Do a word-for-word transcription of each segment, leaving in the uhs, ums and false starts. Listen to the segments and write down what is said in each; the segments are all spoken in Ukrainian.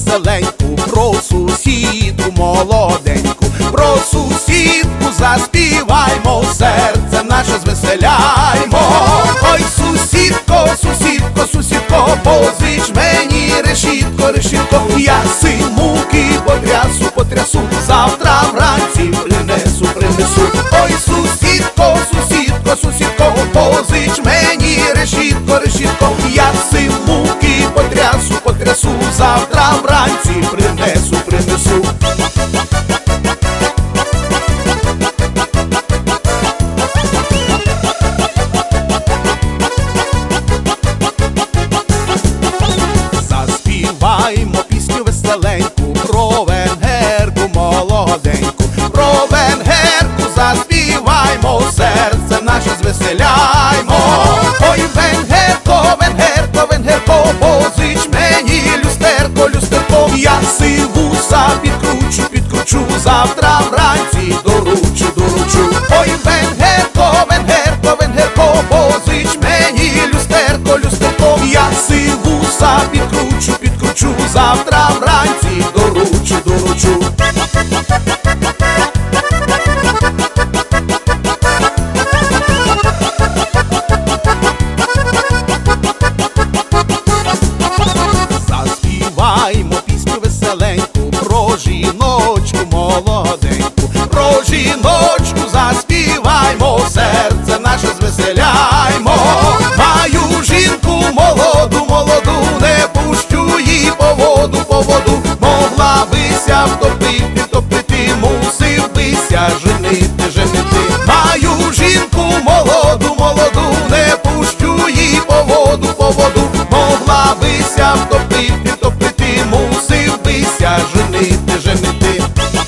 веселеньку, про сусідку молоденьку, про сусідку заспіваймо, серце наше звеселяймо. Ой, сусідко, сусідко, сусідко, позич мені решітко, решітко, я син муки потрясу, потрясу, завтра вранці принесу, принесу. Ой, сусідко, сусідко, сусідко, позич мені решітко, решітко, я син муки потрясу, потрясу, завтра вранці принесу, принесу. Заспіваймо пісню веселеньку про венгерку молоденьку, про венгерку заспіваймо, серце наше звеселяймо. Ой, венгерко, венгерко, венгерко, позич мені люстерко, люстерко, я сивуса підкручу, підкручу, завтра вранці доручу, доручу. Ой, венгерко, венгерко, венгерко, позич мені люстерко, люстерко, я сивуса підкручу, підкручу, завтра вранці доручу, доручу. Заспіваймо пісню веселеньку про жіночку молоденьку, про жіночку заспіваймо, серце наше звеселяймо. Маю жінку молоду, молоду, не пущу її по воду, по воду, могла бися втопити, втопити, мусив бися женити, женити. Маю жінку молоду, молоду, не пущу її по воду, по воду, могла бися втопити, втопити, мусив бися женити, женити.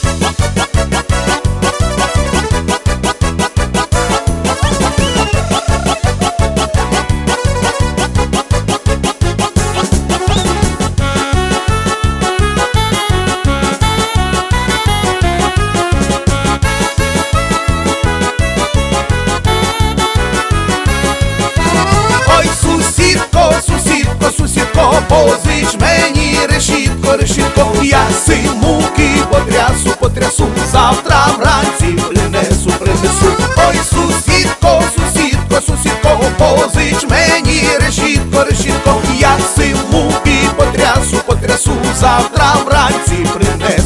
Ой, сусідко, сусідко, сусідко, позич мені решітко, решітко, я син муки потрясу, потрясу, завтра вранці принесу, принесу. Ой, сусідко, сусідко, сусідко, позич мені решітко, решітко, я син муки потрясу, потрясу, завтра вранці принесу.